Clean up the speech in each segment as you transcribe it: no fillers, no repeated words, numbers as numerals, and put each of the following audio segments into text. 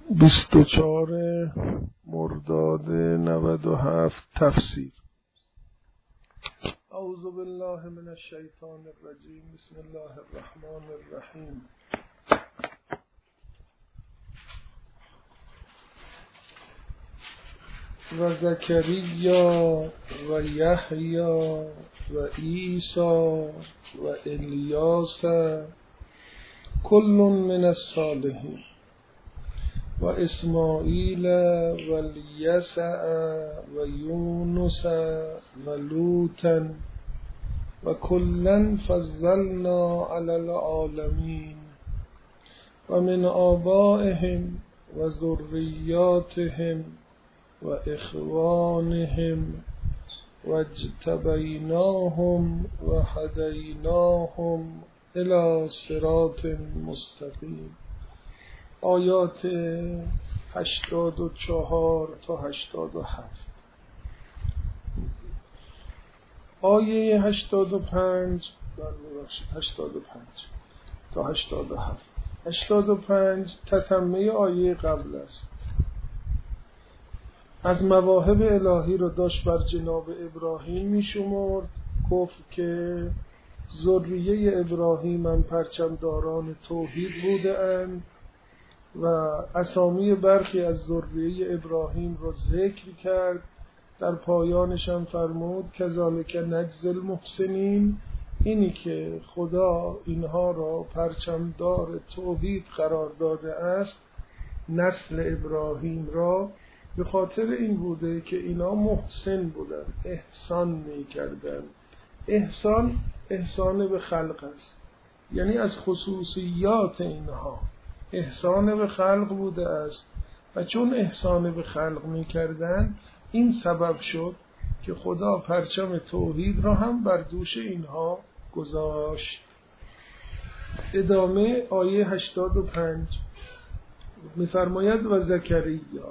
24 مرداد 97 تفسیر. اعوذ بالله من الشیطان الرجیم. بسم الله الرحمن الرحیم. و زکریا و یحیی و عیسی و الیاس کل من الصالحین و اسماعیل و الیسع و یونس و لوطا و کلا فضلنا علی العالمین و من آبائهم و ذریاتهم و اخوانهم و اجتبیناهم و هدیناهم الی صراط مستقیم. آیات 84 تا 87. آیه 85 تا 87. 85 تتمه آیه قبل است. از مواهب الهی رو داشت بر جناب ابراهیم می شمرد. گفت که ذریه ابراهیم هم پرچمداران توحید بوده اند و اسامی برخی از ذریه ابراهیم رو ذکر کرد. در پایانش هم فرمود کذالک نجزی المحسنین، اینی که خدا اینها را پرچمدار توحید قرار داده است نسل ابراهیم را، به خاطر این بوده که اینا محسن بودن، احسان می کردن. احسان به خلق است، یعنی از خصوصیات اینها احسان به خلق بوده است و چون احسان به خلق می کردن این سبب شد که خدا پرچم توحید را هم بر دوش اینها گذاشت. ادامه آیه 85 می فرماید و زکریا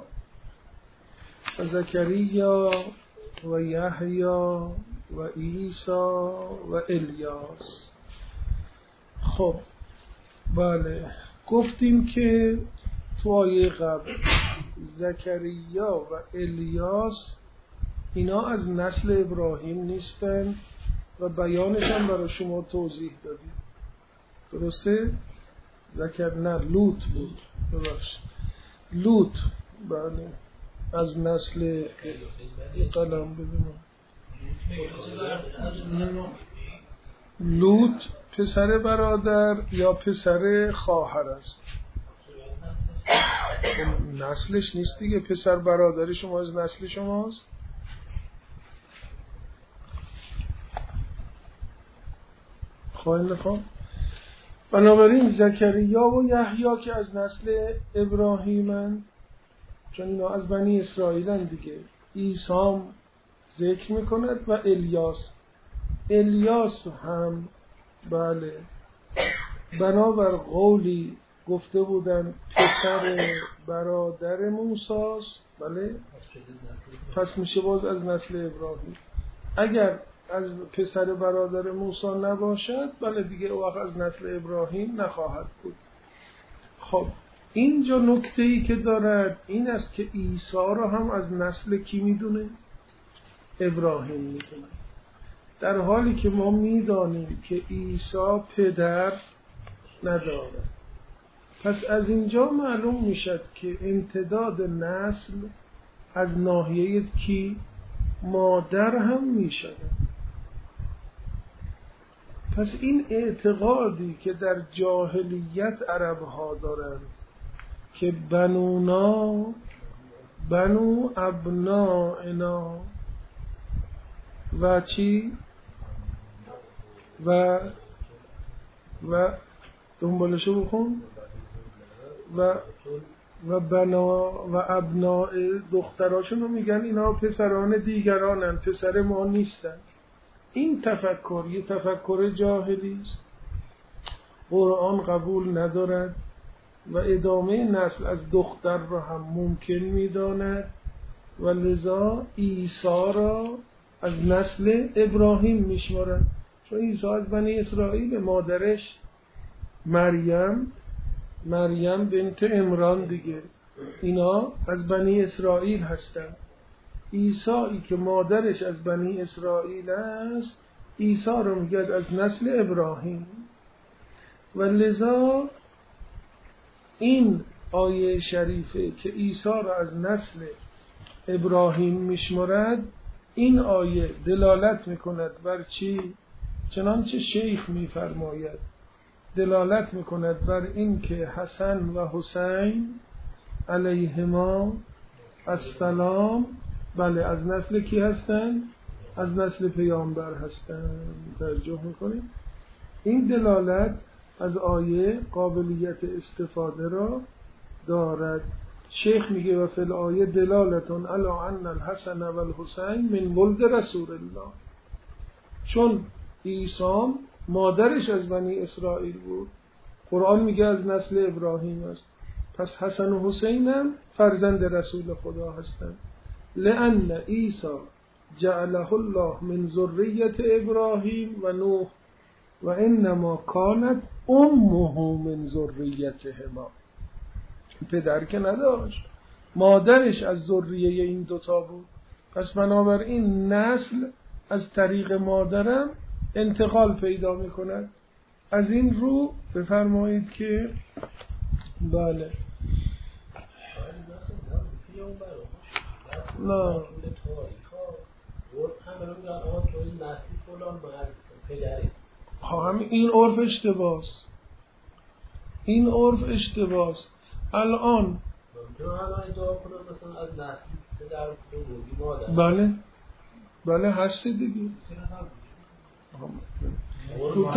و یحیی و عیسی و الیاس. خب بله، گفتیم که تو آیه قبل زکریا و الیاس اینا از نسل ابراهیم نیستن و بیانش هم برای شما توضیح دادیم. درسته؟ لوط بود. لوط بله از نسل قلم ببینم. لوط پسر برادر یا پسر خواهر است؟ نسلش نیست دیگه. پسر برادری شما از نسل شماست. خواهی نخوام. بنابراین زکریا و یحیی که از نسل ابراهیمن، چون اینا از بنی اسرائیلن دیگه. عیسی ذکر میکند و الیاس هم بله بنابر قولی گفته بودن پسر برادر موسیٰست. بله پس میشه باز از نسل ابراهیم. اگر از پسر برادر موسی نباشد بله دیگه او وقت از نسل ابراهیم نخواهد بود. خب اینجا نکته‌ای که دارد این است که عیسی را هم از نسل کی میدونه؟ ابراهیم میدونه، در حالی که ما میدانیم که عیسی پدر ندارد. پس از اینجا معلوم میشد که امتداد نسل از ناحیه کی؟ مادر هم میشد. پس این اعتقادی که در جاهلیت عرب ها دارند که بنونا بنو ابنائنا و چی و دنبالشو بخون و بنا و ابناء دختراشون رو میگن اینا پسران دیگرانن، پسر ما نیستن. این تفکر یه تفکر جاهلی است، قرآن قبول ندارد و ادامه نسل از دختر را هم ممکن میداند و لذا عیسی را از نسل ابراهیم میشمارند، چون عیسی از بنی اسرائیل. مادرش مریم بنت عمران دیگه، اینا از بنی اسرائیل هستند. عیسی که مادرش از بنی اسرائیل است، عیسی رو میگه از نسل ابراهیم. و لذا این آیه شریفه که عیسی را از نسل ابراهیم میشمرد، این آیه دلالت میکند بر چی؟ چنانچه شیخ میفرماید دلالت میکند بر این که حسن و حسین علیهما السلام بله از نسل کی هستند؟ از نسل پیامبر هستند. توجه میکنید؟ این دلالت از آیه قابلیت استفاده را دارد. شیخ میگه و فی الآیه دلالتون علی ان الحسن و الحسین من ولد رسول الله، چون عیسی مادرش از بنی اسرائیل بود، قرآن میگه از نسل ابراهیم است، پس حسن و حسین هم فرزند رسول خدا هستند. لأن عیسی جعله الله من ذریة ابراهیم و نوح و انما کانت امه من ذریتهما. پدر که نداشت، مادرش از ذریه این دوتا بود، پس بنابراین نسل از طریق مادرم انتقال پیدا میکند. از این رو بفرمایید که بله نه همین این عرف اشتباهست. این عرف اشتباهست. الان بله بله هستی دیگه. تو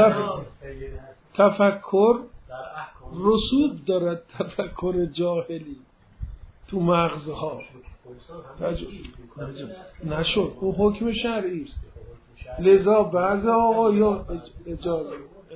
تفکر رسوب دارد، تفکر جاهلی تو مغزها نشد، اون حکم شرعی است. لذا بعض آقایان اجازه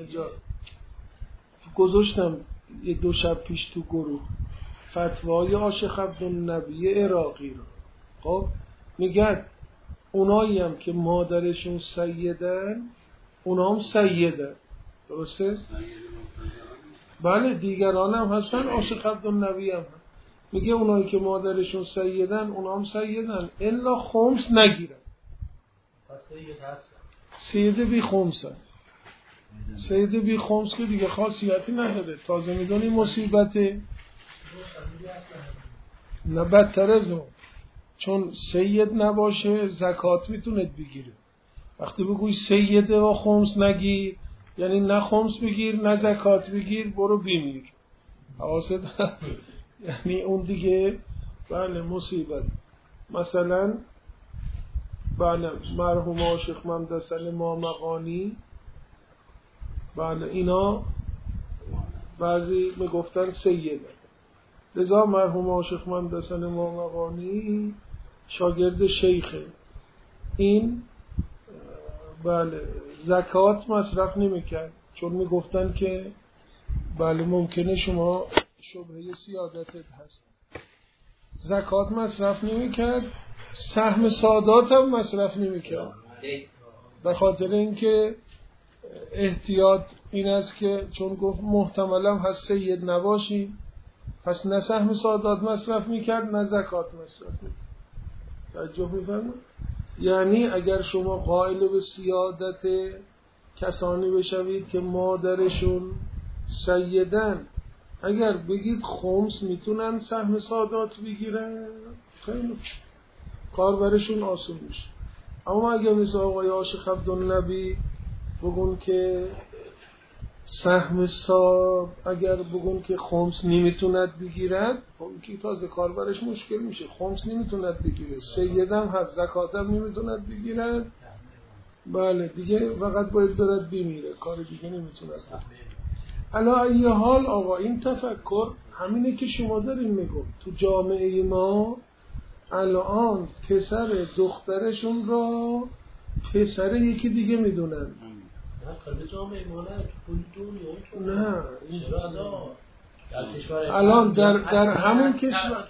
گذاشتم یه دو شب پیش تو گروه فتوای عاشق عبدالنبی عراقی رو. خب میگن اونایی هم که مادرشون سیدن اونا هم سیدن، درسته؟ بله دیگران هم هستن، عاشق عبدالنبی هم هستن. میگه اونایی که مادرشون سیدن اونا هم سیدن الا خمس نگیرن. سید بی خمسن. سید بی خمس که دیگه خاصیتی نداره، تازه میدونی مصیبته نه بدتر از اون، چون سید نباشه زکات میتونه بگیره. وقتی بگوی سید و خمس نگیر یعنی نه خمس بگیر نه زکات بگیر، برو بیمیر. حواست یعنی اون دیگه بله مصیبت. مثلا بله مرحوم عاشق ممدسل مامقانی بله اینا بعضی میگفتن سیده، لذا مرحوم عاشق ممدسل مامقانی شاگرد شیخه. این بله زکات مصرف نمیکرد، چون میگفتن که بله ممکنه شما شبهه سیادتت هست. زکات مصرف نمیکرد، سهم سادات هم مصرف نمیکرد، به خاطر اینکه احتیاط این است که چون گفت محتملا هست سید نباشی، پس نه سهم سادات مصرف میکرد نه زکات مصرف میکرد. توجه میفرمایید؟ یعنی اگر شما قائل به سیادت کسانی بشوید که مادرشون سیدن، اگر بگید خمس میتونن سهم سادات بگیرن خیلی کار برشون آسون میشه. اما اگر مثل آقای عاشق عبدالنبی بگون که سهم ساد اگر بگون که خمس نمیتوند بگیرد، اون که تازه کار برش مشکل میشه. خمس نمیتوند بگیره، سیدم هست، زکاتم نمیتوند بگیرد، بله دیگه فقط باید برد بمیره، کار دیگه نمیتوند. علا ای حال آقا این تفکر همینه که شما دارین میگم تو جامعه ما الان پسر دخترشون را پسر یکی دیگه میدونن. نه الان در همون کشور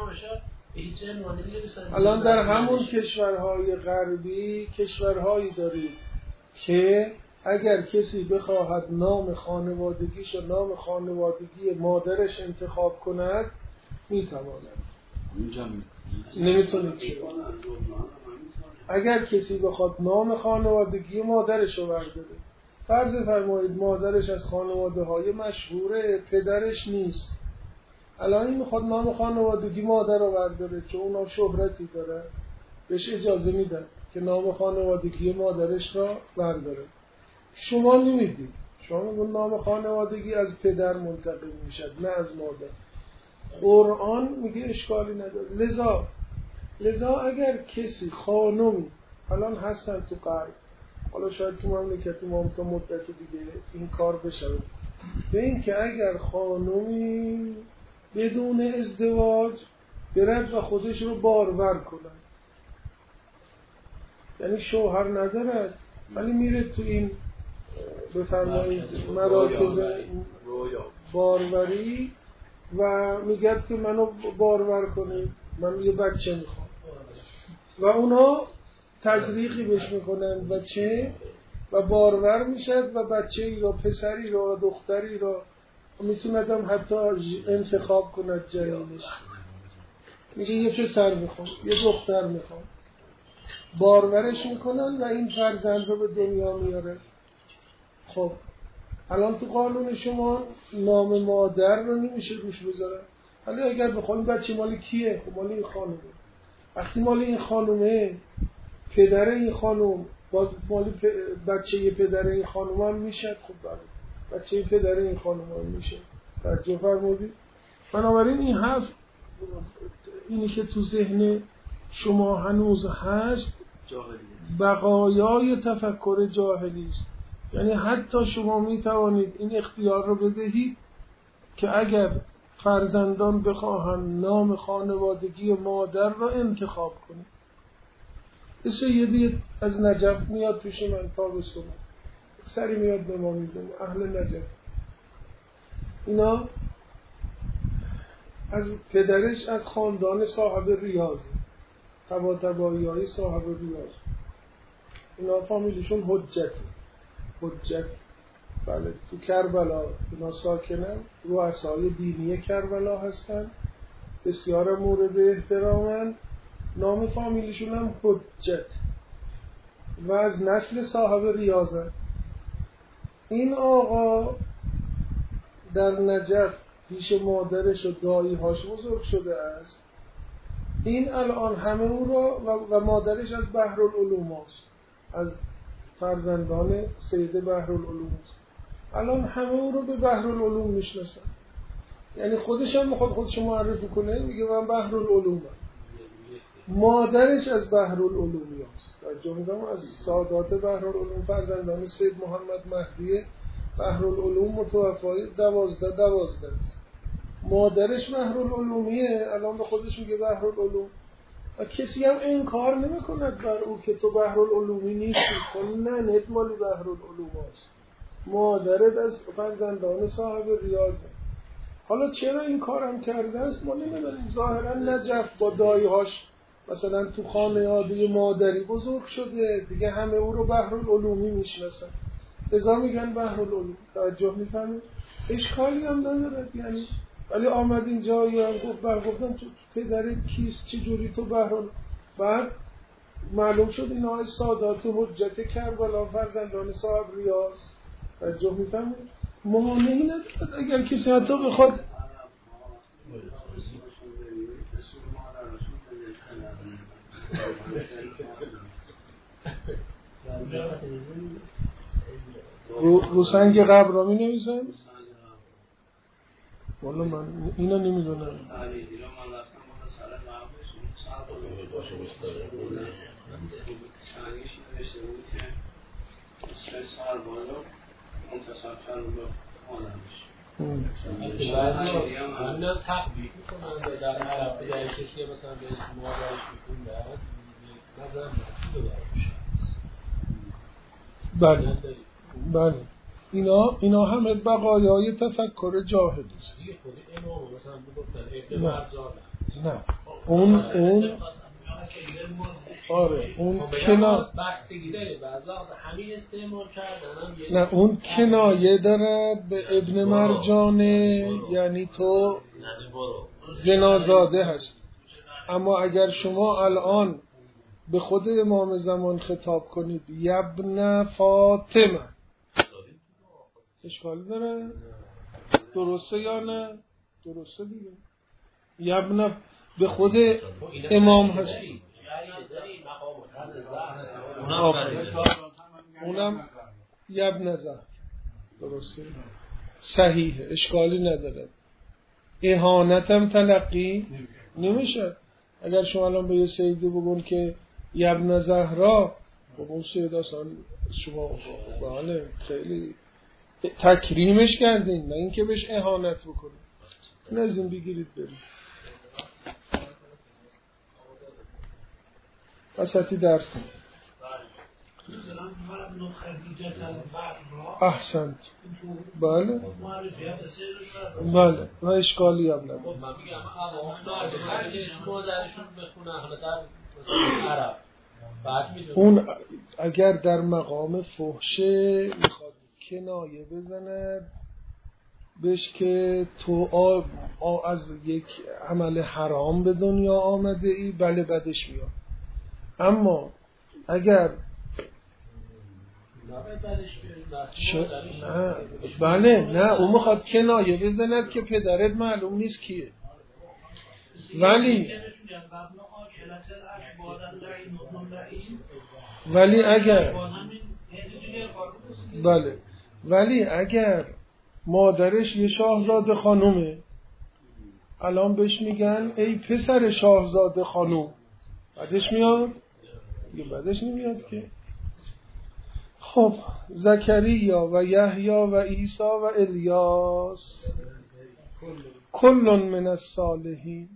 الان در همون کشورهای غربی کشورهایی دارید که اگر کسی بخواهد نام خانوادگیش و نام خانوادگی مادرش انتخاب کند، میتواند. نمیتونه چی؟ اگر کسی بخواد نام خانوادگی مادرش رو برداره، فرض فرمایید مادرش از خانواده های مشهوره، پدرش نیست، الان این میخواد نام خانوادگی مادر رو برداره چون اونا شهرتی داره، بهش اجازه میدن که نام خانوادگی مادرش را برداره. شما نمیدید، شما میگون نام خانوادگی از پدر منتقل میشد نه از مادر. قرآن میگه اشکالی نداره. لذا اگر کسی خانمی الان هستن تو قلب، حالا شاید تو مملکت ما تا مدت دیگه این کار بشه، به این که اگر خانمی بدون ازدواج برد و خودش رو بارور کنه، یعنی شوهر ندارد ولی میره تو این بفرمایید مراکز باروری و میگه که منو بارور کنید، من یه بچه میخوام و اونا تزریقی بهش میکنن بچه و بارور میشد و بچه ای را، پسری را، دختری را میتوندم حتی انتخاب کند جنینش. میگه یه پسر میخوام، یه دختر میخوام، بارورش میکنن و این فرزند رو به دنیا میاره. خب الان تو قانون شما نام مادر رو نمیشه روش بذارن، ولی اگر بخوایم بچه مال کیه؟ خب مال این خانومه. وقتی مال این خانومه، پدر این خانوم باز مال بچه پدر این خانوم هم میشد. خب بله بچه پدر این خانوم هم میشه. توجه فرمودید؟ بنابراین این حرف، اینی که تو ذهن شما هنوز هست، بقایای تفکر جاهلی است. یعنی حتی شما می توانید این اختیار رو بدهید که اگر فرزندان بخواهند نام خانوادگی مادر را انتخاب کنید. سیدی از نجف میاد پیش من تابستون، سری میاد به ما میزنه، اهل نجف. اینا از پدرش از خاندان صاحب ریاض، تبایی های صاحب ریاض. اینا فامیلیشون حجت. بله تو کربلا اینا ساکنن، رؤسای دینی کربلا هستن، بسیار مورد احترامن، نام فامیلیشون هم حجت و از نسل صاحب ریاضه. این آقا در نجف پیش مادرش و دایی‌هاش بزرگ شده است. این الان همه او را و مادرش از بحرالعلوم است، از فرزندان سید بحرالعلوم است. الان همه او رو به بحرالعلوم میشناسن. یعنی خودش هم میخواد خودش معرفی کنه، میگه من بحرالعلومم. مادرش از بحرالعلومی است. جمعیدم از سادات بحرالعلوم، فرزندان سید محمد مهدی بحرالعلوم متوفای 12 است. مادرش بحرالعلومیه، الان به خودش میگه بحرالعلوم و کسی هم انکار نمیکند بر او که تو بحرالعلومی نیستی، تو نه مال بحرالعلوم است. مادرت از فرزندان صاحب ریاضه. حالا چرا این کارم کرده است ما نمیدونیم. ظاهرا نجف با دایهاش مثلا تو خانواده مادری بزرگ شده دیگه، همه او رو بحرالعلومی میشناسن، لذا میگن بحرالعلوم. توجه میفهمید؟ اشکالی هم نداره یعنی. ولی آمد اینجا هم گفتم تو پدرت کیست، چه جوری تو بحرالعلوم؟ بعد معلوم شد اینا از سادات حجت کربلا، فرزندان صاحب ریاض. توجه میفهمید؟ مانعی ندارد اگر کسی حتی بخواد. رو سنگ قبر را می نویسن؟ والا من اینا نمیدونم. اینا تقبیح میکنن در عرب در کسی مثلا به اسم مادرش میکنن نظر مفید رو بله اینا همه بقایای تفکر جاهلی است. نه اون آره اون نه اون کنایه داره به ابن مرجانه، یعنی تو زنازاده هست. اما اگر شما الان به خود امام زمان خطاب کنید یبن فاطمه، اشکال داره؟ درسته یا نه؟ درسته دیگه. یبن به خود امام هست، اونم یبن زهر، درسته، صحیحه، اشکالی نداره. اهانتم تلقی نمیشه. اگر شما الان به یه سیدی بگون که یبن زهرا، خب اون سید اصلا شما بله خیلی تکریمش کردین، نه اینکه بهش اهانت بکنید. نزدیم بگیرید برید وسطی درس. احسنت. بله بله و اشکالی هم نداره. اون اگر در مقام فحشه میخواد کنایه بزند بهش که تو از یک عمل حرام به دنیا آمده ای، بله بدش میاد. اما اگر بله نه، اون میخواد کنایه بزند که پدرت معلوم نیست کیه. ولی اگر بله ولی اگر مادرش یه شاهزاده خانومه، الان بهش میگن ای پسر شاهزاده خانوم، بعدش میاد؟ یه بعدش نمیاد که. خب زکریا و یحیی و عیسی و الیاس کل من الصالحین.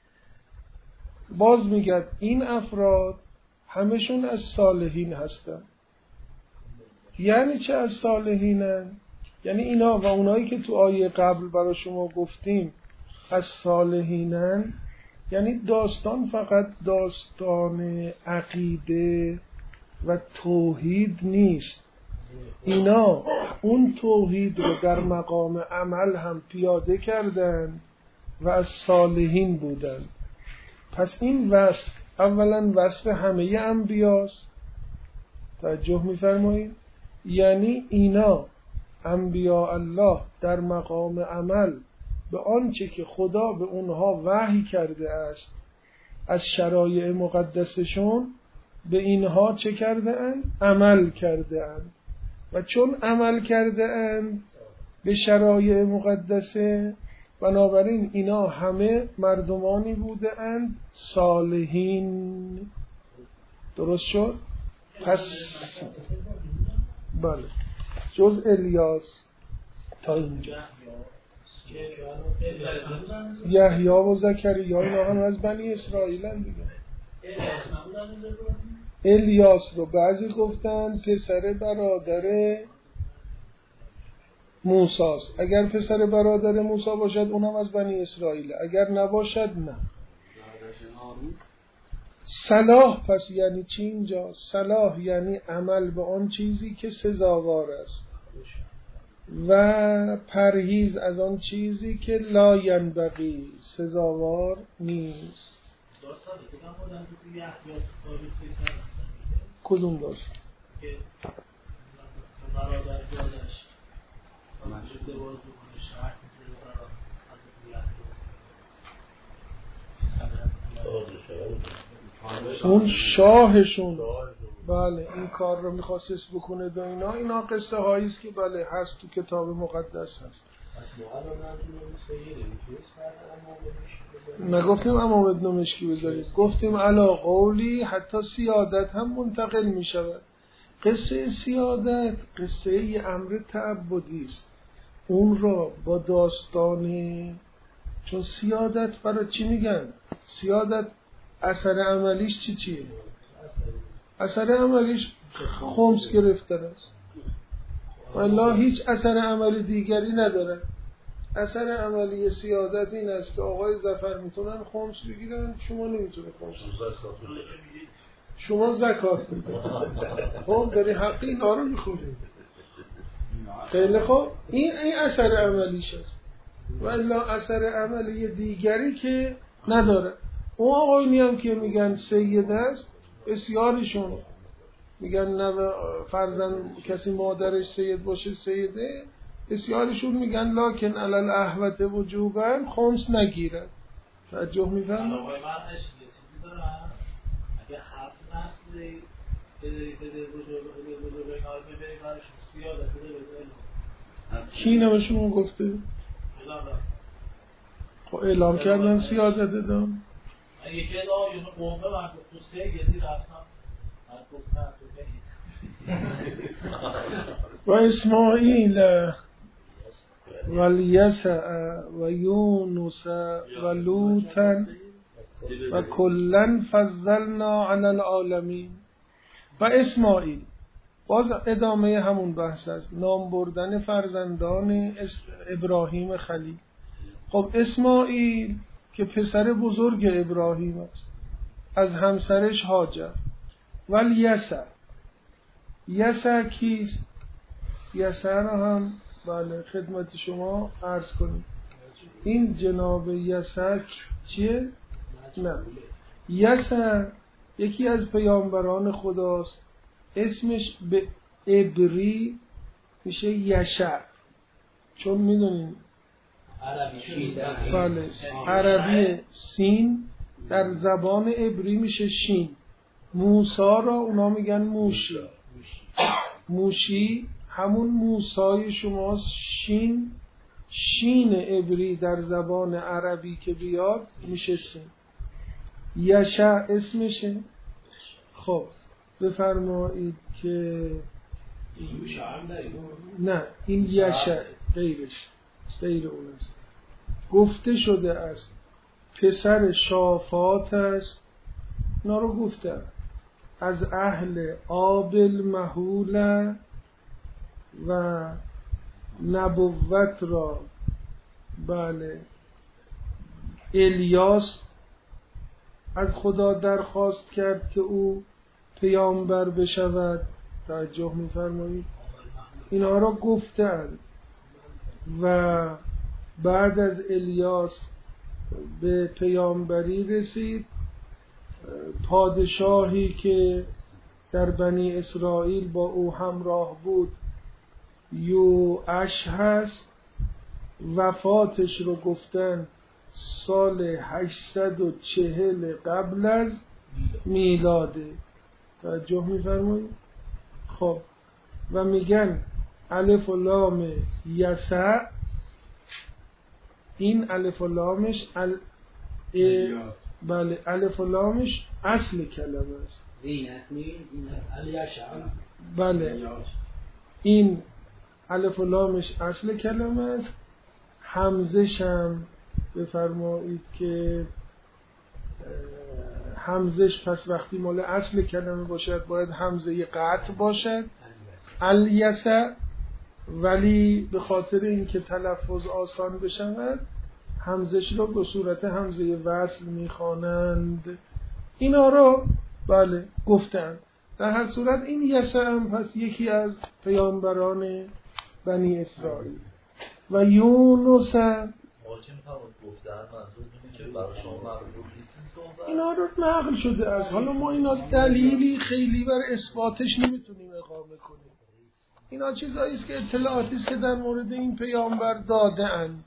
باز میگه این افراد همشون از صالحین هستن. یعنی چه از صالحینن؟ یعنی اینا و اونایی که تو آیه قبل برای شما گفتیم از صالحینن، یعنی داستان فقط داستان عقیده و توحید نیست. اینا اون توحید رو در مقام عمل هم پیاده کردن و از صالحین بودن. پس این وصف اولا وصف همه انبیاست. توجه می‌فرمایید؟ یعنی اینا انبیاء الله در مقام عمل به آنچه که خدا به اونها وحی کرده است از شرایع مقدسشون به اینها چه کرده اند؟ عمل کرده اند. و چون عمل کرده اند به شرایع مقدسه، بنابراین اینا همه مردمانی بوده اند صالحین. درست شد؟ پس بله جز الیاس تا اینجا. یحیی و زکریا اینا هم از بنی اسرائیل هم دیگه. الیاس رو بعضی گفتن پسر برادر موسی است. اگر پسر برادر موسی باشد اونم از بنی اسرائیل، اگر نباشد نه. صلاح پس یعنی چی اینجا؟ صلاح یعنی عمل به آن چیزی که سزاوار است و پرهیز از آن چیزی که لا ینبغی سزاوار نیست. کدوم داشت؟ اون شاهشون بله این کار رو میخواست بکنه و اینا قصه هایی است که بله هست تو کتاب مقدس هست. نگفتیم امام ابن مشکی بذارید، گفتیم علا قولی حتی سیادت هم منتقل می شود. قصه سیادت قصه ای امر تعبدی است، اون را با داستانی، چون سیادت برای چی میگن؟ سیادت اثر عملیش چیه؟ اثر عملیش خمس گرفتن است، والله هیچ اثر عملی دیگری نداره. اثر عملی سیادت این است که آقای ظفر میتونن خمس بگیرن، شما نمیتونه خمس بگیرن، شما زکات میدید. خب داری حقی اینا رو میخوری. خیلی خوب این اثر عملیش است. و الا اثر عملی دیگری که نداره. اون آقایونی هم که میگن سید است، بسیاریشون میگن نه فرزند کسی مادرش سید باشه سیده، بسیاریشون میگن لکن علل احوت وجوبا خمس نگیرد. توجه میفرمایید؟ آقای من یه چیزی دارم، اگه هفت نسلی بده بزرگ اینا رو ببریم برشون سیاده بده کی نمشون گفته؟ خب اعلام کردن سیادت دادم. یکی از آیون قومه من تو سیدی رفتم من گفتم تو بگید و اسماعیل و الیسع و یونس و لوطا و کلا فضلنا علی العالمین. و اسماعیل باز ادامه همون بحث است، نام بردن فرزندان ابراهیم خلیل. خب اسماعیل که پسر بزرگ ابراهیم است، از همسرش هاجر. و الیسع، یسع کیست؟ یسع را هم بله خدمت شما عرض کنیم. این جناب یسع چیه؟ نه، یسع یکی از پیامبران خداست، اسمش به عبری میشه یشع، چون میدونین بله عربی سین در زبان عبری میشه شین. موسی را اونا میگن موشی، موشی همون موسای شماست. شین عبری در زبان عربی که بیاد میشه سین. یشع اسمشه. خب بفرمایید که نه این یشع غیر اون است. گفته شده است پسر شافات است، اینا رو گفتم، از اهل آبل مهوله و نبوت را بله الیاس از خدا درخواست کرد که او پیامبر بشود. توجه می‌فرمایید؟ اینا را گفتند و بعد از الیاس به پیامبری رسید. پادشاهی که در بنی اسرائیل با او همراه بود یوآش هست. وفاتش رو گفتن سال 840 قبل از میلاده. توجه می‌فرمایید؟ خب و میگن الف و لام یسع، این الف و لامش بله الف و لامش اصل کلمه است. بله این الف و لامش اصل کلمه است. همزش هم بفرمایید که همزش پس وقتی مال اصل کلمه باشد باید همزه قطع باشد الیسع، ولی به خاطر اینکه تلفظ آسان بشود همزش رو به صورت همزه وصل میخوانند. اینا رو بله گفتن. در هر صورت این یسع هم پس یکی از پیامبران بنی اسرائیل. و یونس اینا رو نقل شده از، حالا ما اینا دلیلی خیلی بر اثباتش نمیتونیم اقامه کنیم. اینا چیزایی است که اطلاعاتی است که در مورد این پیامبر داده اند.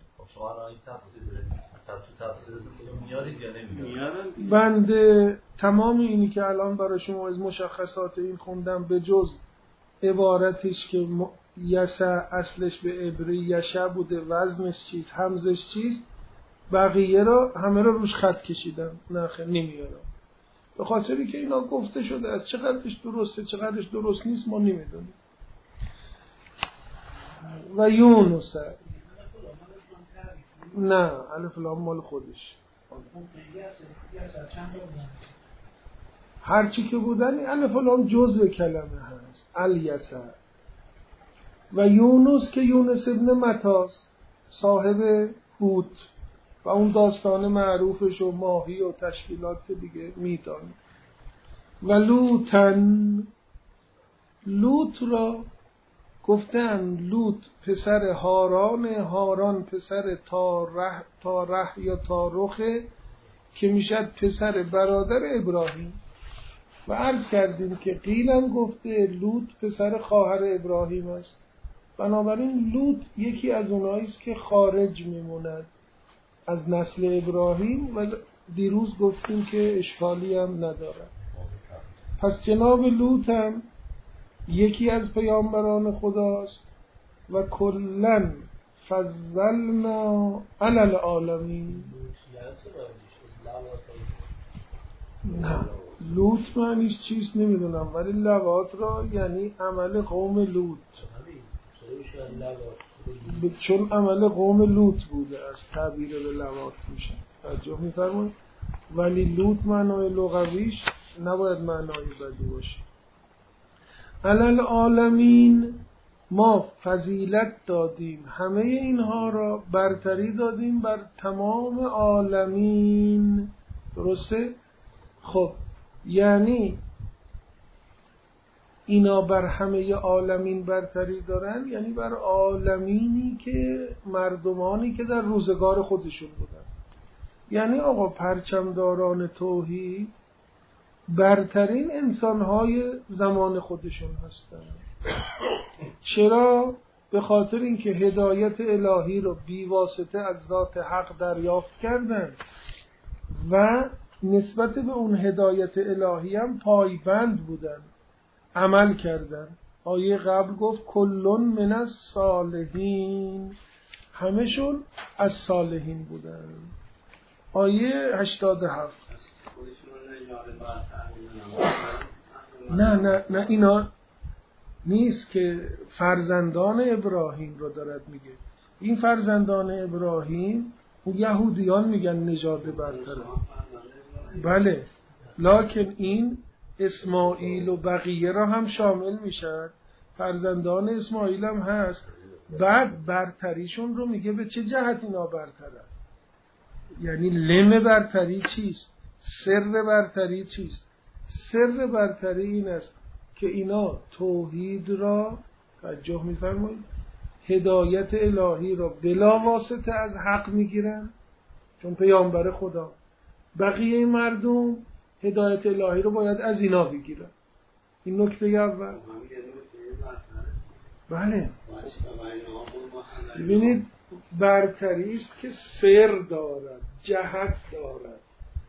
بنده تمام اینی که الان برای شما از مشخصات این خوندم به جز عبارتش که یسع اصلش به عبری یشع بوده، وزنش چیست، همزش چیست، بقیه را همه را روش خط کشیدم، نه خیلی نمیارم، به خاطری که اینا گفته شده از چقدرش درسته چقدرش درست نیست ما نمیدونیم. و یونس نه الف لام مال خودش هرچی که بودن الف لام جزء کلمه هست الیسع. و یونس که یونس ابن متی صاحب حوت و اون داستان معروفش و ماهی و تشکیلات که دیگه میدانه. و لوط را گفتن لوط پسر هاران، هاران پسر تارح یا تارخه که میشد پسر برادر ابراهیم. و عرض کردیم که قیلم گفته لوط پسر خواهر ابراهیم است. بنابراین لوط یکی از اونایی است که خارج میموند از نسل ابراهیم و دیروز گفتیم که اشکالی هم ندارد. پس جناب لوط هم یکی از پیامبران خداست و کلن فضلنا علی العالمین. نه لوط معنیش چیست نمیدونم، ولی لواط را یعنی عمل قوم لوط، چون عمل قوم لوط بوده از تعبیر به لواط میشه. توجه میفرمایید؟ ولی لوط معنای لغویش نباید معنای بدی باشه. علل عالمین ما فضیلت دادیم، همه اینها را برتری دادیم بر تمام عالمین. درسته؟ خب یعنی اینا بر همه عالمین برتری دارن، یعنی بر عالمینی که مردمانی که در روزگار خودشون بودن. یعنی آقا پرچمداران توحید برترین انسانهای زمان خودشون هستن. چرا؟ به خاطر اینکه هدایت الهی رو بی واسطه از ذات حق دریافت کردن و نسبت به اون هدایت الهی هم پایبند بودن، عمل کردن. آیه قبل گفت کلون من الصالحین، همشون از صالحین بودن. آیه 87 نه اینا نیست که فرزندان ابراهیم رو دارد میگه. این فرزندان ابراهیم یهودیان میگن نژاد برتره، بله، لکن این اسماعیل و بقیه را هم شامل میشن. فرزندان اسماعیل هم هست. بعد برتریشون رو میگه به چه جهت اینا برتره، یعنی لم برتری چیست، سر برتری چیست. سر برتری این است که اینا توحید را، توجه میفرمایید، هدایت الهی را بلا واسطه از حق میگیرن، چون پیامبر خدا. بقیه مردم هدایت الهی رو باید از اینا بگیرن. این نکته اول. بله ببینید برتری است که سر دارد، جهت دارد.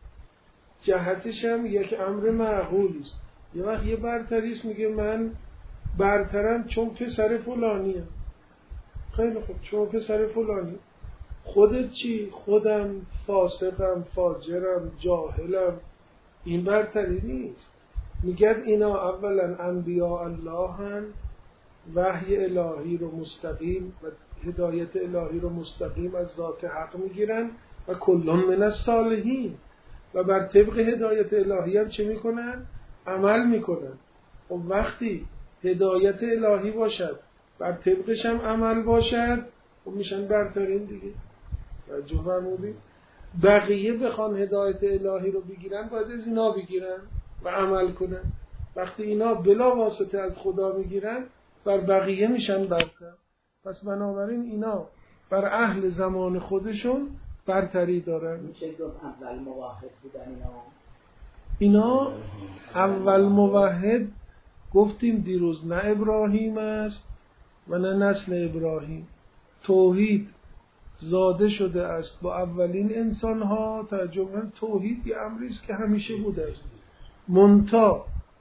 جهتش هم یک امر معقول است. یه وقت یه برتری است میگه من برترم چون پسر فلانیم. خیلی خوب، چون پسر فلانی. خودت چی؟ خودم فاسقم، فاجرم، جاهلم. این برتری نیست. میگه اینا اولا انبیاء الله هن، وحی الهی رو مستقیم و هدایت الهی رو مستقیم از ذات حق میگیرن و کلون من الصالحین، و بر طبق هدایت الهی هم چه میکنن؟ عمل میکنن. و وقتی هدایت الهی باشد بر طبقش هم عمل باشد و میشن برترین دیگه. توجه فرمودید؟ بقیه بخوان هدایت الهی رو بگیرن باید از اینا بگیرن و عمل کنن. وقتی اینا بلا واسطه از خدا میگیرن بر بقیه میشن برتر. پس بنابراین اینا بر اهل زمان خودشون برتری دارن. میشه گفت اول موحد بودن اینا اول موحد گفتیم دیروز نه ابراهیم است و نه نسل ابراهیم. توحید زاده شده است با اولین انسان ها. ترجمه توحید یه امری است که همیشه بوده است، منتها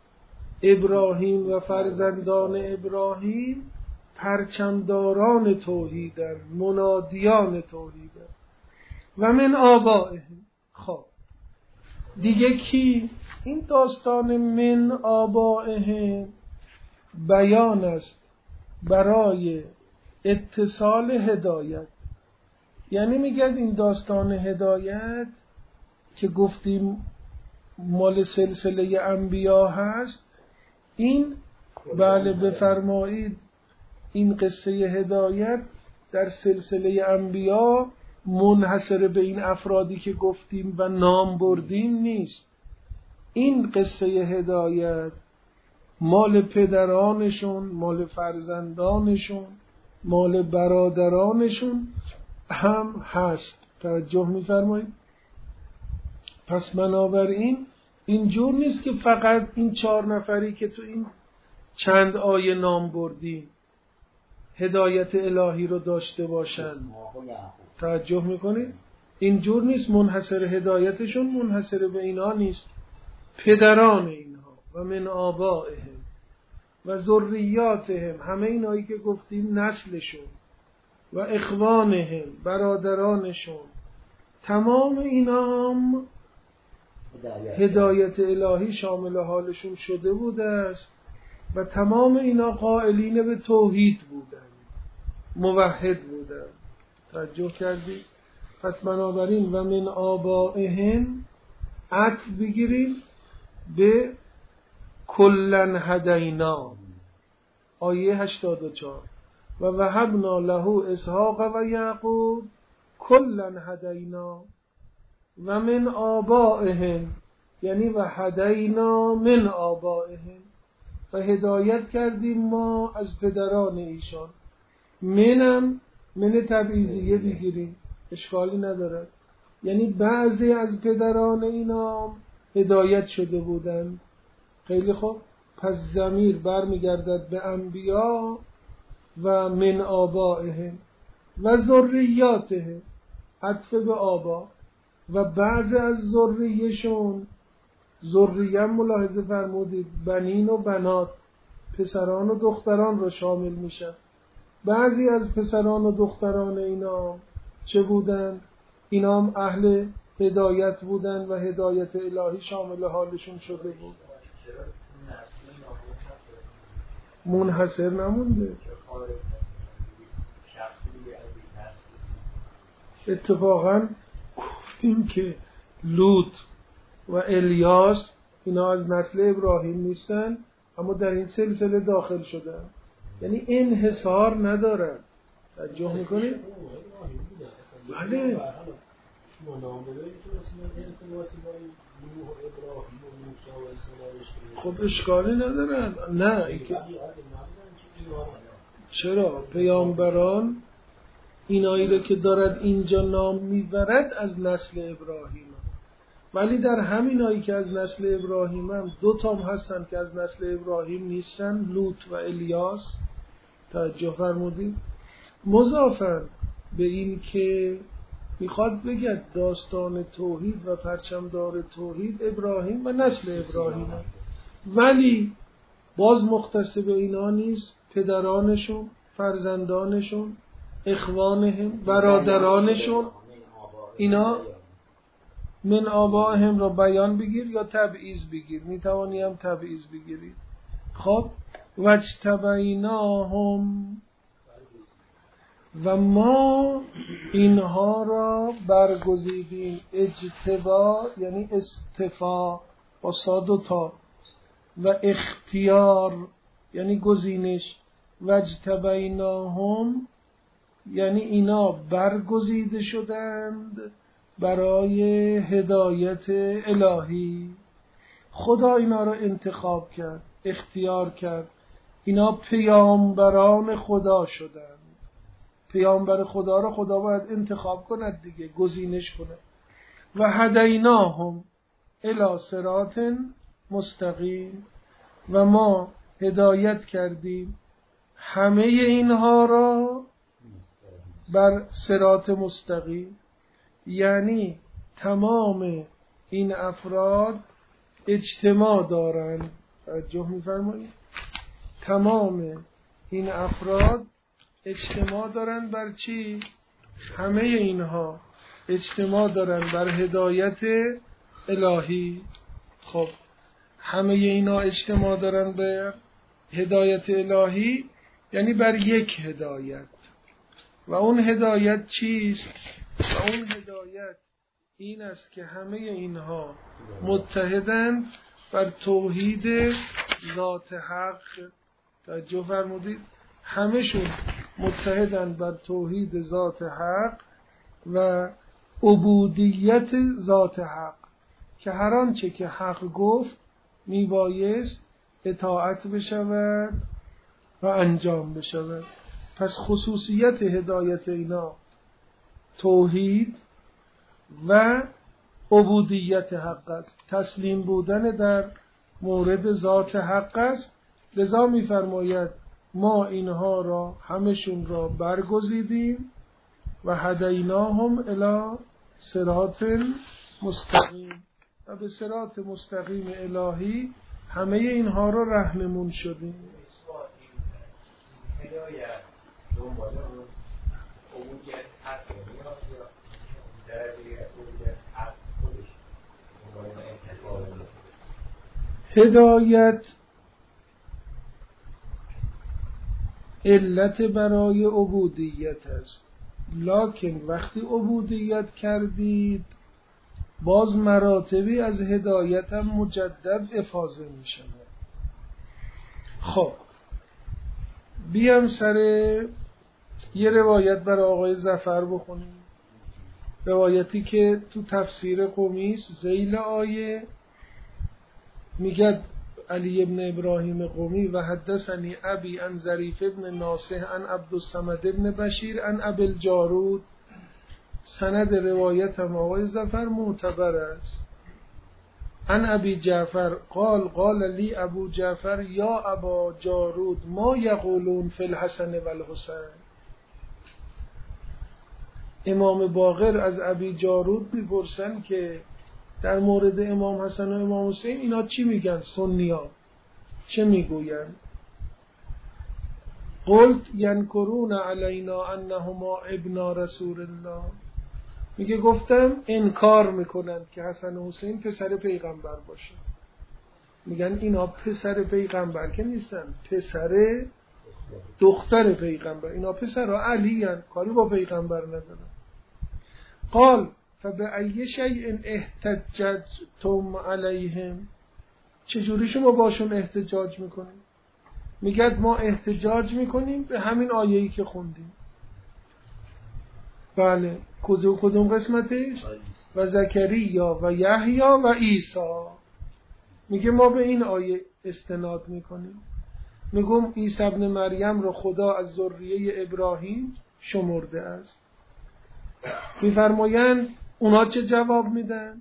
ابراهیم و فرزندان ابراهیم پرچمداران توحیدن، منادیان توحیدن. و من آبائهم. خب دیگه کی؟ این داستان من آبائهم بیان است برای اتصال هدایت. یعنی میگن این داستان هدایت که گفتیم مال سلسله انبیا هست، این بله بفرمایید این قصه هدایت در سلسله انبیا منحصر به این افرادی که گفتیم و نام بردیم نیست. این قصه هدایت مال پدرانشون، مال فرزندانشون، مال برادرانشون هم هست. توجه می‌فرمایید؟ پس بنابراین اینجور نیست که فقط این 4 نفری که تو این چند آیه نام بردیم هدایت الهی رو داشته باشن. توجه میکنید؟ اینجور نیست، منحصر هدایتشون منحصر به اینا نیست. پدران اینها و من آبائهم و ذریاتهم، همه اینایی که گفتیم نسلشون، و اخوانهم، برادرانشون، تمام اینا هم هدایت الهی شامل حالشون شده بوده است و تمام اینا قائلین به توحید بودن، موحد بودن. توجه کردید؟ پس بنابراین و من آبائهم عطف بگیریم به کلن هدینا، آیه 84 و وهبنا له اسحاق و یعقوب کلن هدینا و من آبائهم، یعنی و هدینا من آبائهم، و هدایت کردیم ما از پدران ایشان. من تبعیضیه بگیریم، اشکالی نداره، یعنی بعضی از پدران اینا هدایت شده بودند. خیلی خوب، پس ضمیر برمیگردد به انبیا و من آبائهم و ذریاتهم، عطف به آبا، و بعضی از ذریهشون، ذریه ملاحظه فرمودید بنین و بنات، پسران و دختران رو شامل میشن. بعضی از پسران و دختران اینا چه بودن؟ اینا هم اهل هدایت بودن و هدایت الهی شامل حالشون شده بود. منحصر نمونده. اتفاقا گفتیم که لوط و الیاس اینا از نسل ابراهیم نیستن، اما در این سلسله داخل شدن، یعنی انحصار ندارن. توجه میکنید؟ بله. خب اشکالی ندارن. نه چرا؟ پیامبران اینایی رو که دارد اینجا نام میبرد از نسل ابراهیم، ولی در همینایی که از نسل ابراهیم هم 2 تام هستن که از نسل ابراهیم نیستن، لوط و الیاس. توجه فرمودید؟ مضافاً به این که میخواد بگه داستان توحید و پرچمدار توحید ابراهیم و نسل ابراهیم، ولی باز مختص به اینا نیست. پدرانشون، فرزندانشون، اخوانهم، برادرانشون، اینا من آبائهم را بیان بگیر یا تبعیض بگیر، میتوانی هم تبعیض بگیری. خب واجتبیناهم، و ما اینها را برگزیدیم. اجتبا یعنی استفا با صاد و تا، و اختیار یعنی گزینش. واجتبیناهم یعنی اینا برگزیده شدند برای هدایت الهی. خدا اینا را انتخاب کرد، اختیار کرد. اینا پیامبران خدا شدند. پیامبر خدا را خدا باید انتخاب کند دیگه، گزینش کند. و هدیناهم الی صراط مستقیم، و ما هدایت کردیم همه اینها را بر صراط مستقیم، یعنی تمام این افراد اجتماع دارند. توجه می‌فرمایید؟ تمام این افراد اجتماع دارند بر چی؟ همه اینها اجتماع دارند بر هدایت الهی. خب همه اینا اجتماع دارند بر هدایت الهی، یعنی بر یک هدایت. و اون هدایت چیست؟ و اون هدایت این است که همه اینها متحدند بر توحید ذات حق. توجه فرمودید؟ همشون متحدند بر توحید ذات حق و عبودیت ذات حق، که هر آنچه که حق گفت میبایست اطاعت بشود و انجام بشود. پس خصوصیت هدایت اینا توحید و عبودیت حق است، تسلیم بودن در مورد ذات حق است. لذا می‌فرماید ما اینها را همشون را برگزیدیم و هدیناهم الی صراط مستقیم، و به صراط مستقیم الهی همه اینها را رهنمون شدیم. هدایت دنبال اون عبودیت حق میاد یا درجه عبودیت حق خودش دنبال انتخاب هدایت علت برای عبودیت است، لکن وقتی عبودیت کردید باز مراتبی از هدایت هم مجدد افاضه می شود. خب بیام سر یه روایت برای آقای ظفر بخونیم، روایتی که تو تفسیر قمی است. ذیل آیه میگه علی ابن ابراهیم قمی و حدثنی ابی عن ظریف ابن ناصح عن عبدالصمد ابن بشیر عن ابی الجارود. سند روایت هم آقای ظفر معتبر است. عن ابی جعفر قال لی ابو جعفر یا ابا جارود ما یقولون فی الحسن و الحسین. امام باقر از ابی جارود میپرسن که در مورد امام حسن و امام حسین اینا چی میگن؟ سنی‌ها چه میگوین؟ قلت ینکرون علینا انهما ابنا رسول الله. میگه گفتم انکار میکنن که حسن و حسین پسر پیغمبر باشه. میگن اینا پسر پیغمبر که نیستن، پسر دختر پیغمبر، اینا پسر علی هن، کاری با پیغمبر ندارن. قال فبأی شیء احتججتم علیهم. چجوری شما باشون احتجاج میکنیم؟ میگه ما احتجاج میکنیم به همین آیه‌ای که خوندیم. بله کدوم قسمتش؟ و زکریا و یحیی و عیسی. میگه ما به این آیه استناد میکنیم. میگم عیسی ابن مریم رو خدا از ذریه ابراهیم شمرده است. میفرمایند اونا چه جواب میدن؟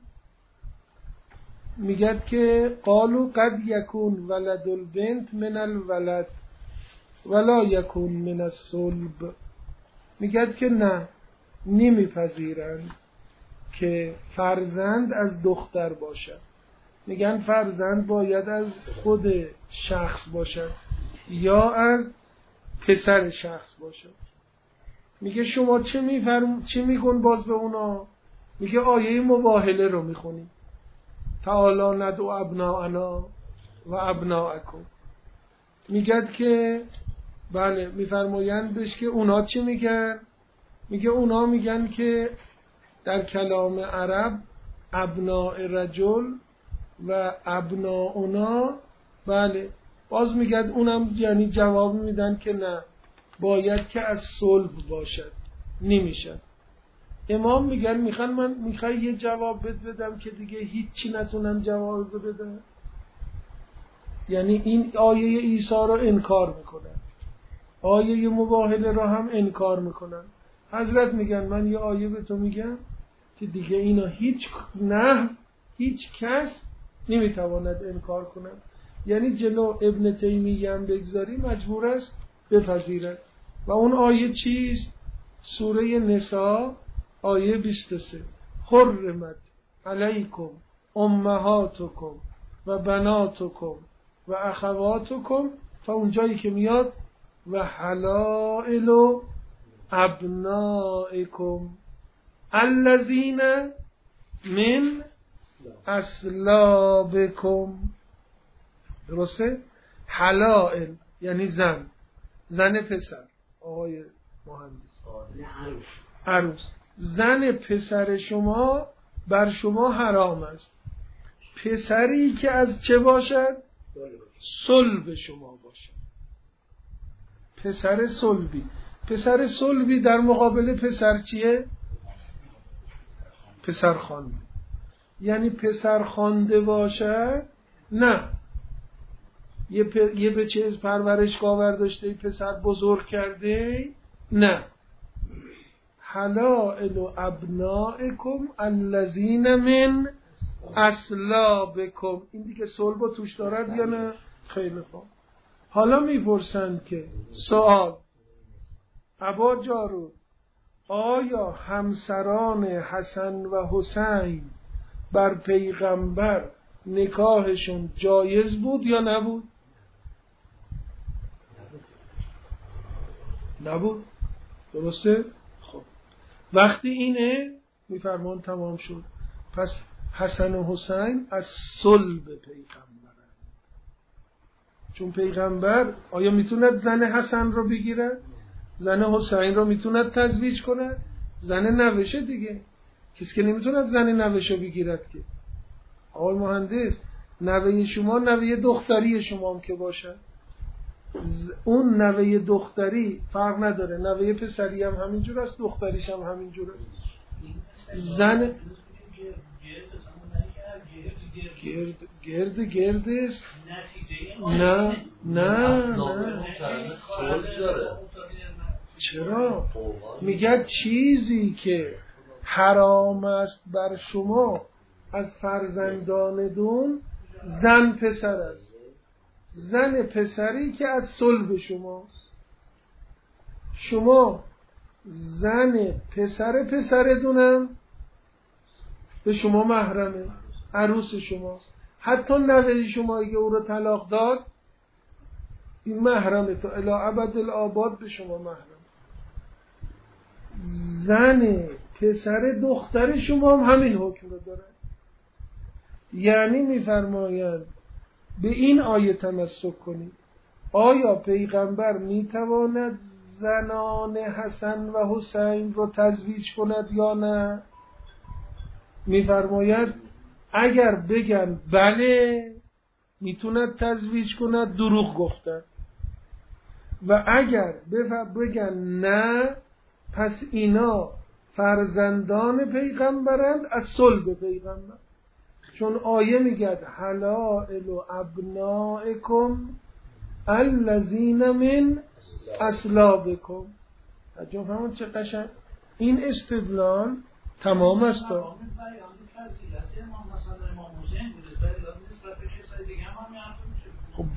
میگه که قالوا قد یکون ولد البنت من الولد ولا یکون من الصلب. میگه که نه، نمیپذیرند که فرزند از دختر باشد. میگن فرزند باید از خود شخص باشد یا از پسر شخص باشد. میگه شما چه میگن باز به اونا؟ میگه آیه مباهله رو میخونیم، تعالی ندعو ابناءنا و ابناءکم. میگه که بله، میفرمایند بهش که اونا چی میگن؟ میگه اونا میگن که در کلام عرب ابناء رجل و ابناؤنا. بله باز میگن اونم یعنی جواب میدن که نه، باید که از صلب باشد، نمیشه. امام میگن میخوای یه جواب بدم که دیگه هیچی نتونم جواب بدم. یعنی این آیه عیسی رو انکار میکنن، آیه مباهله رو هم انکار میکنن. حضرت میگن من یه آیه به تو میگم که دیگه اینا هیچ کس نمیتواند انکار کنند. یعنی جلو ابن تیمیه هم بگذاری مجبور است بپذیرد. و اون آیه چیست؟ سوره نساء آیه 23 حرمت علیکم امهاتکم و بناتکم و اخواتکم، تا اونجایی که میاد و حلائل ابنائکم الذین من اصلابکم. درسته؟ حلائل یعنی زن پسر، آقای مهندس عروس. زن پسر شما بر شما حرام است، پسری که از چه باشد؟ صلب شما باشد. پسر صلبی در مقابل پسر چیه؟ پسر خوانده. یعنی پسر خوانده باشد؟ نه، یه بچه از پرورشگاه برداشته پسر بزرگ کرده؟ نه. حلائل ابنائکم الذین من اصلابکم. این دیگه صلب و توش دارد یا نه؟ خیلی خوب. حالا میپرسند که سوال ابا جارود، آیا همسران حسن و حسین بر پیغمبر نکاحشون جایز بود یا نبود؟ نبود. درسته؟ خب وقتی اینه میفرمان تمام شد. پس حسن و حسین از صلب پیغمبرن. چون پیغمبر آیا میتوند زن حسن رو بگیره؟ زن حسین رو میتوند تزویج کنه؟ زن نوشه دیگه. کسی که نمیتوند زن نوشه بگیرد که. آقای مهندس، نوه شما نوه دختری شما هم که باشه، اون نوه دختری فرق نداره، نوه پسری هم همینجور است، دختریش هم همینجور است. زن گرد است. نه چرا؟ میگه چیزی که حرام است بر شما از فرزندانتون زن پسر است. زن پسری که از صلب شماست. شما زن پسرتونم به شما محرمه، عروس شماست. حتی نوه شمایی که او رو طلاق داد این محرمه، تا الی ابد الآباد به شما محرم. زن پسر دختر شما هم همین حکم رو داره. یعنی میفرمایند به این آیه تمسک کنید. آیا پیغمبر میتواند زنان حسن و حسین رو تزویج کند یا نه؟ میفرماید اگر بگن بله میتوند تزویج کند، دروغ گفتن. و اگر بگن نه، پس اینا فرزندان پیغمبرند از صلب پیغمبر. چون آیه میگه حلائل ابنائکم الذین من اصلابکم. عجب همون چه قشنگ. این استدلال تمام است. خب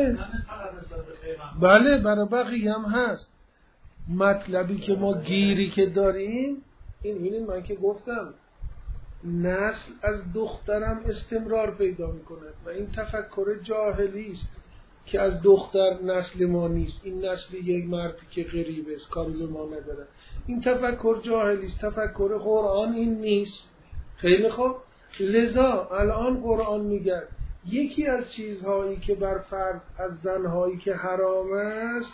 بله برای بقیه هم هست. مطلبی که ما گیری که داریم این ببینید، من که گفتم نسل از دخترم استمرار پیدا میکند و این تفکر جاهلی است که از دختر نسل ما نیست، این نسل یک مردی که غریب است، کاری به ما نداره. این تفکر جاهلی است، تفکر قرآن این نیست. خیلی خوب. لذا الان قرآن میگه یکی از چیزهایی که بر فرد از زنهایی که حرام است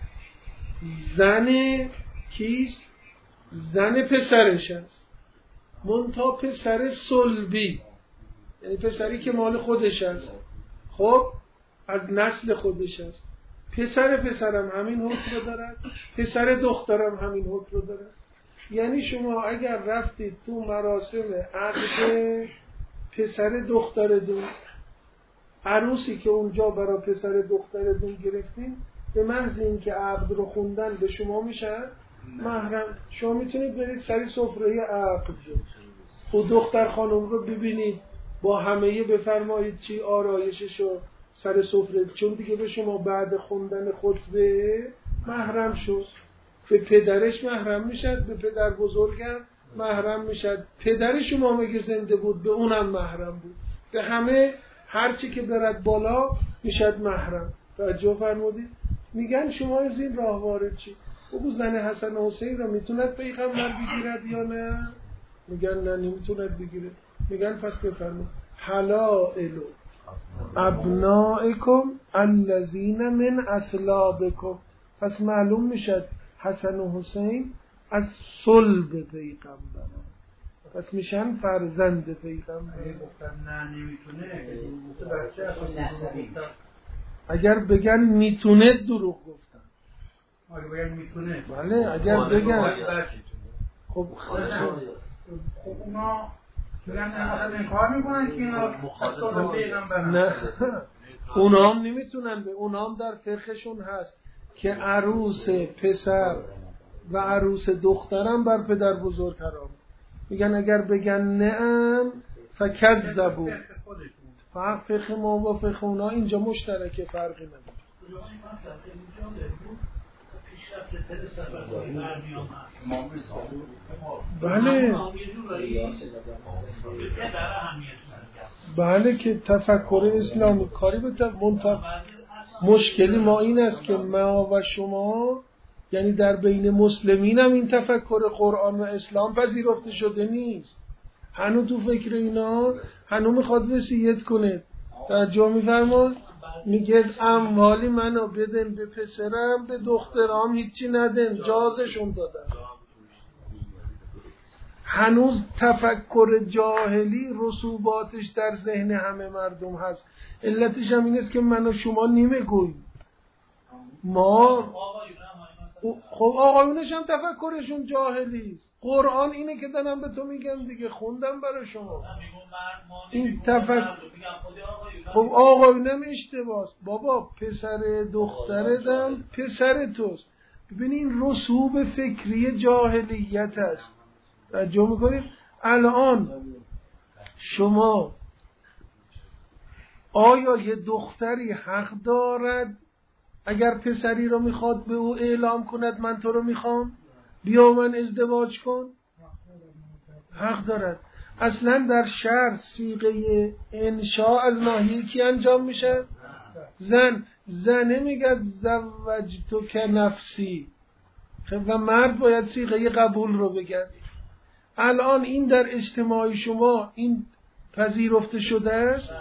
زن کیست؟ زن پسرش است. منتها پسر صلبی، یعنی پسری که مال خودش است، خب از نسل خودش است. پسرم همین حکم رو دارد، پسر دخترم همین حکم رو دارد. یعنی شما اگر رفتید تو مراسم عقد پسر دخترتون، عروسی که اونجا برای پسر دخترتون گرفتین، به محض اینکه عقد رو خوندن به شما میشه محرم. شما میتونید برید سر سفره عقد و دختر خانم رو ببینید، با همه بفرمایید چی آرایششو سر سفره، چون دیگه به شما بعد خوندن خطبه محرم شد. به پدرش محرم میشد، به پدر بزرگم محرم میشد. پدر شما مگه زنده بود به اونم محرم بود. به همه هرچی که برد بالا میشد محرم. توجه فرمودید؟ میگن شما از این راه وارد چی؟ بگو زن حسن و حسین رو میتوند پیغمبر بگیرد یا نه؟ میگن نه نمیتوند بگیره. میگن پس بفرمایید حلائل ابنائکم الذین من اصلابکم. پس معلوم میشد حسن و حسین از صلب پیغمبر، پس میشن فرزند پیغمبر. نه نمیتونه بچه اگر بگن میتونه دروغ گفتن. اگه بگن میتونه، بله اگر بگن خب اونا میگن مثلا انکار میکنن که اینا اصلا پیغمبرن. نه اونا هم نمیتونن، به اونا هم در فقهشون هست که عروس پسر و عروس دخترم بر پدر بزرگ حرام. میگن اگر بگن نعم فکذبوا. فقه ما و فقه اونا اینجا مشترکه، فرقی نداره. بله بله که تفکر اسلامی کاری به مشکلی ما این است که ما و شما، یعنی در بین مسلمین هم این تفکر قرآن و اسلام پذیرفته شده نیست. هنوز تو فکر اینا هنوز میخواد وصیت کنه. توجه میفرماد؟ میگه اموالی منو بدن به پسرم، به دخترام هیچی ندن، جازشون دادن. هنوز تفکر جاهلی رسوباتش در ذهن همه مردم هست. علتش هم این است که من و شما نمیگوییم. ما خب آقایونش هم تفکرشون جاهلی است. قرآن اینه که دارم به تو میگم دیگه، خوندم برای شما. این تفکر خب آقایونم اشتباهه. بابا پسر دختردم پسر توست. ببین این رسوب فکری جاهلیت است. توجه میکنید؟ الان شما آیا یه دختری حق دارد اگر پسری رو میخواد به او اعلام کند من تو رو میخوام، بیا من ازدواج کن؟ حق دارد. اصلا در شرع صیغه انشاء از ناحیه کی انجام میشه؟ زنه میگه زوجتک نفسی و مرد باید صیغه قبول رو بگه. الان این در اجتماع شما این پذیرفته شده است؟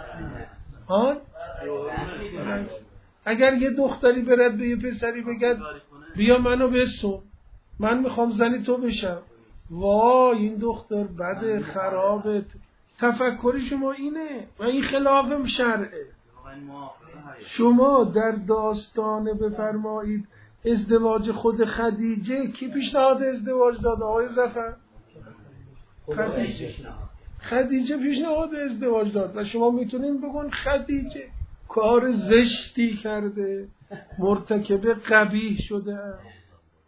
اگر یه دختری برد به یه پسری بگه بیا منو بسون، من میخوام زنی تو بشم، وای این دختر بده خرابه. تفکر شما اینه و این خلاف شرعه. شما در داستان بفرمایید ازدواج خود خدیجه کی پیشنهاد ازدواج داد؟ آقای ظفر؟ خدیجه پیشنهاد ازدواج داد. و شما میتونین بگون خدیجه کار زشتی کرده، مرتکب قبیح شده است.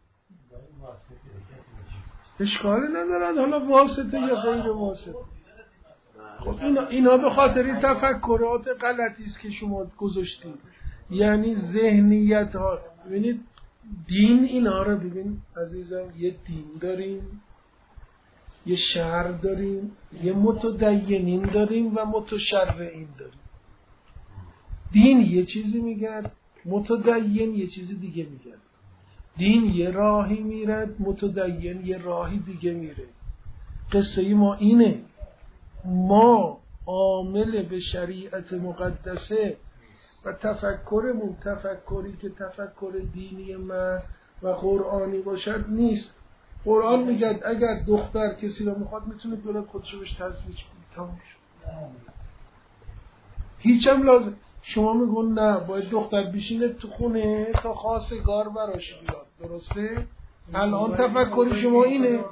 اشکالی ندارد حالا واسطه یا غیر واسطه. خب اینا به خاطر تفکرات غلطی است که شما گذاشتید. یعنی ذهنیت ها. ببینید دین اینا رو ببین عزیزم، یه دین داریم، یه شرع داریم، یه متدینین داریم و متشرعین داریم. دین یه چیزی میگه، متدین یه چیزی دیگه میگه. دین یه راهی میره، متدین یه راهی دیگه میره. قصه ما اینه، ما عامل به شریعت مقدسه و تفکرمون تفکری که تفکر دینی محض و قرآنی باشد نیست. قرآن میگه اگر دختر کسی رو میخواد میتونه دولت خودشو بهش تزویج کنه، تمام شد. هیچم لازم. شما میگون نه باید دختر بشینه تو خونه تا خواستگار براش بیاد، درسته؟ الان تفکر شما اینه.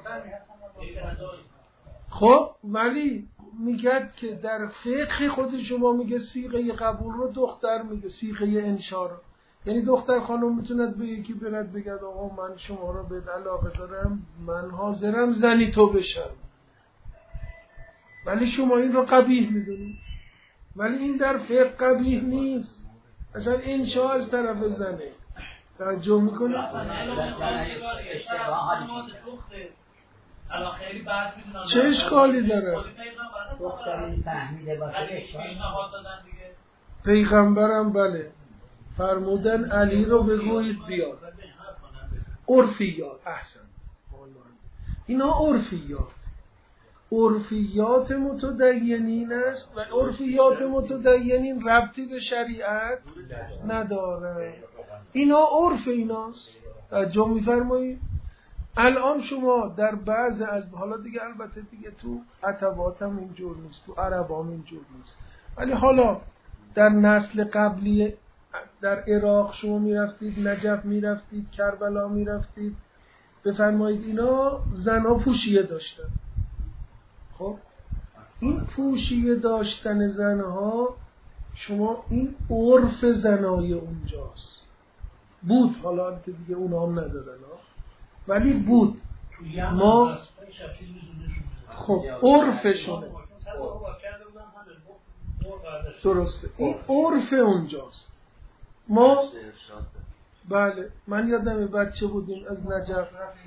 خب ولی میگه که در فقه خود شما میگه صیغه قبول رو دختر میگه، صیغه انشا رو. یعنی دختر خانم میتوند به یکی برد بگه آقا من شما رو به علاقه دارم، من حاضرم زنی تو بشم. ولی شما این رو قبیح میدونید. ولی این در فقه قبیح نیست. اصلا انشا از طرف زنه. توجه میکنه؟ چه اشکالی داره؟ پیغمبرم بله فرمودن علی رو بگویید بیاد. عرفیات احسن. اینا عرفیات متدینین است و عرفیات متدینین ربطی به شریعت نداره. اینا عرف ایناست. توجه می‌فرمایید؟ الان شما در بعض از حالا دیگه البته دیگه تو عتبات هم اینجور نیست، تو عرب هم اینجور نیست، ولی حالا در نسل قبلی در عراق شما میرفتید، نجف میرفتید، کربلا میرفتید، بفرمایید اینا زنها پوشیه داشتن. خب این پوشیه داشتن زنها شما این عرف زنای اونجاست بود، حالا که دیگه اونا هم ندارن ولی بود. ما خب عرفشونه درسته، این عرف اونجاست. ما بله من یادمه بچه بودیم از نجف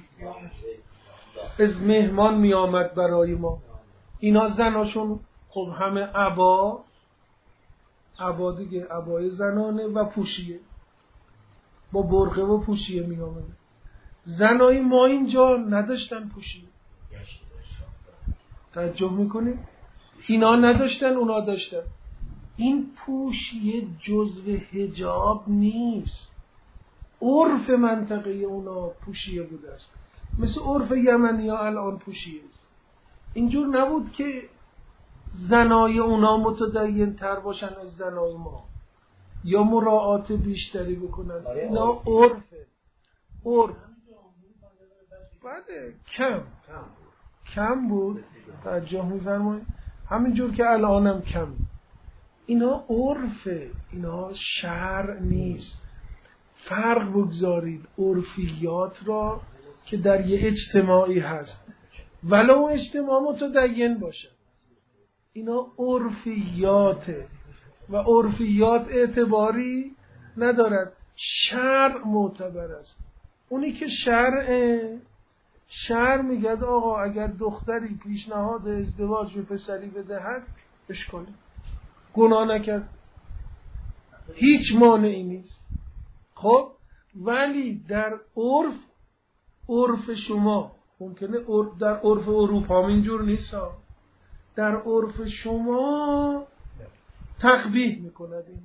از مهمان می آمد برای ما، اینا زناشون خب همه عبا دیگه، عبای زنانه و پوشیه، با برقه و پوشیه می آمد. زنای ما اینجا نداشتن پوشیه، توجه میکنید؟ اینا نداشتن اونا داشتن. این پوشیه جزو حجاب نیست، عرف منطقه اونا پوشیه بوده است، مثل عرف یمنی ها الان پوشیه است. اینجور نبود که زنای اونا متدین تر باشن از زنای ما یا مراعات بیشتری بکنن. اینا عرفه، عرف بعد کم بود توجه می‌فرمایید، همینجور که الانم کم. اینا عرفه، اینا شرع نیست. فرق بگذارید عرفیات را که در یه اجتماعی هست ولو اجتماع متدین باشه، اینا عرفیاته و عرفیات اعتباری ندارد، شرع معتبر است. اونی که شرع میگه آقا اگر دختری پیشنهاد ازدواج به پسری بدهد اشکالی، گناه نکرد، هیچ مانعی نیست. خب ولی در عرف شما ممکنه در عرف اروپا اینجور نیست، در عرف شما تقبیح میکند. این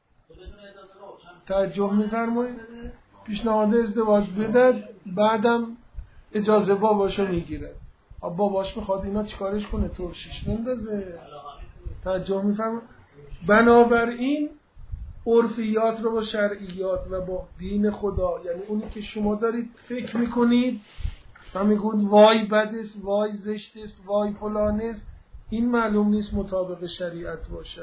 توجه میفرمایید؟ پیشنهاد ازدواج بدهد بعدم اجازه باباشو میگیره، باباش میخواد اینا چیکارش کنه؟ ترشیش بندازه. توجه میفرمایید؟ بنابراین عرفیات رو با شرعیات و با دین خدا، یعنی اونی که شما دارید فکر میکنید و میگوید وای بدست، وای زشتست، وای فلانست، این معلوم نیست مطابق شریعت باشه.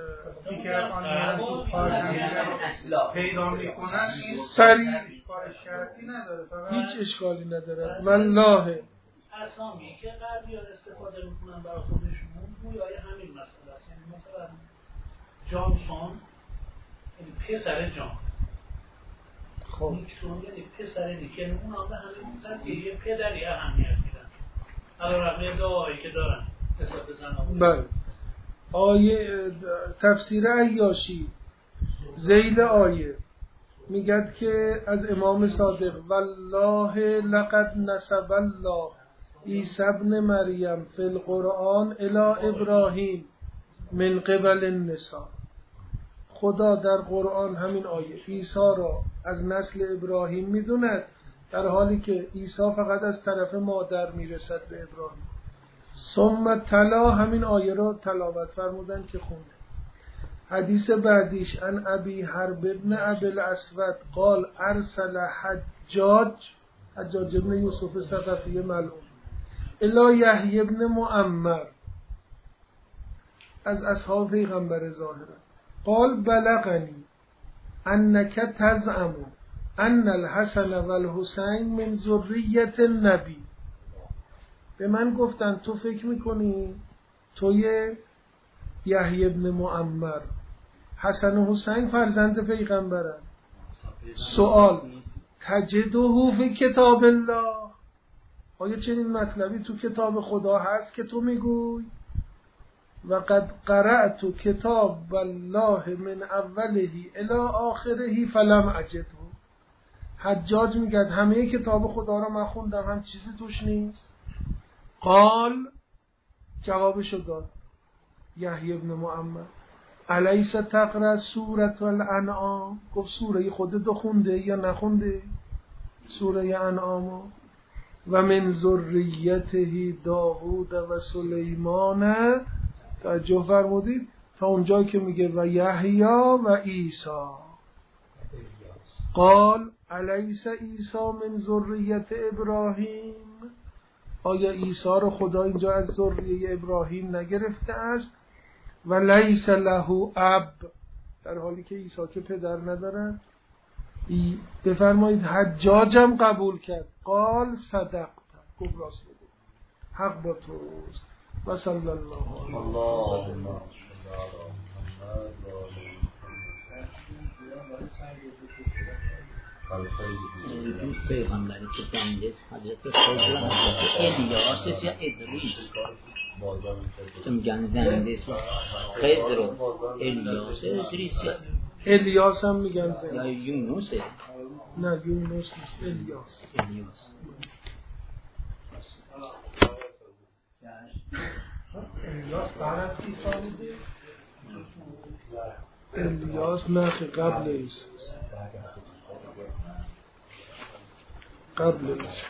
پیدا میکنن سریع اشکالی نداره، هیچ اشکالی نداره. والله اسامی که قبلیان استفاده میکنن برای خودشون گویای همین مسئله است. یعنی مثلا جانسون یعنی پسر جان، خب نیکسون یعنی پسر نیک، یعنی اون هم به همین مدت یه پدری اهمیت میدن علی رغم ادعایی که دارن نسبت به زنان. بله آیه تفسیر عیاشی ذیل آیه میگد که از امام صادق والله لقد نسب الله عیسی ابن مریم فی القرآن الی ابراهیم من قبل النساء. خدا در قرآن همین آیه عیسی را از نسل ابراهیم میدوند، در حالی که عیسی فقط از طرف مادر میرسد به ابراهیم. ثم تلا همین آیه را تلاوت فرمودن که خونده. حدیث بعدیش ان ابی حرب ابن ابی الاسود قال ارسل حجاج ابن یوسف ثقفی ملعون الی یحیی ابن معمر از اصحاب پیغمبر ظاهرا قال بلغنی انک تزعم ان الحسن والحسین من ذریة النبی. به من گفتن تو فکر میکنی توی یحیی ابن معمر حسن و حسین فرزند پیغمبرن. سوال تجده فی کتاب الله، آیا چنین مطلبی تو کتاب خدا هست که تو میگوی؟ و قد قرأت کتاب الله من اوله الی آخره فلم اجده. حجاج میگه همه کتاب خدا را من خوندم هم چیزی توش نیست. قال جوابشو داد یحیی ابن معمر الیس تقرأ سورة الانعام، گفت سوره خودت خونده یا نخونده؟ سوره انعام و من ذریته داوود و سلیمان توجه فرمودید تا اونجایی که میگه و یحیی و عیسی. قال الیس عیسی من ذریة ابراهیم، آیا عیسی رو خدا اینجا از ذریه ابراهیم نگرفته است؟ و لیس له اب، در حالی که عیسی که پدر ندارن. بفرمایید حجاجم قبول کرد. قال صدقت، گفت راست میگی، حق با توست. و صلی الله علیه دوست پیغمبری که دنجز حضرت خضر حضرت الیاس یا ادریس تو میگن زندیس خضر الیاس ادریس یا الیاس هم میگن زندیس یا یونوسه. نه یونوس نیست، الیاس. الیاس نه که قبل ایست، قبل ایست.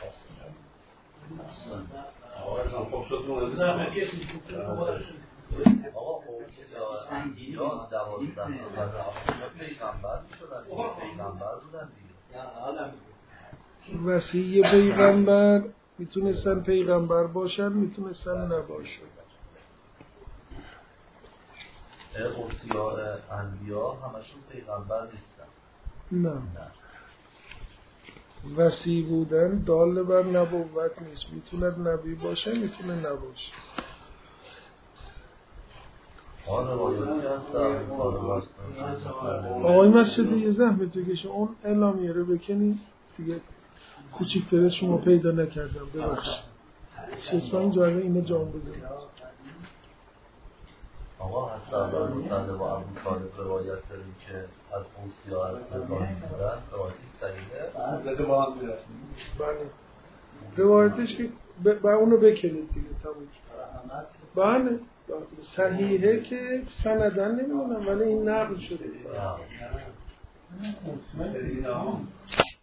وصی پیغمبر میتونستن پیغمبر باشن، میتونستن نباشن. اوصیاء انبیا همشون پیغمبر نیستن. نه وصی بودن دال بر نبوت نیست، میتونه نبی باشه میتونه نباشه. آقای مسجد یه زحمت بکشه اون اعلامیه رو بکنی دیگه. کوچیک‌تر شما پیدا نکردم، ببخشید. چشمان جایه اینو جان بزنید. آقا حتی اول مطلب و ابو طالب روایت داریم که از اوصیاء از ابراهیم بودن، روایتی صحیحه؟ بله روایتش که اونو بکنید دیگه تموم شد. بله صحیحه که سندن نمیدونم ولی این نقل شده.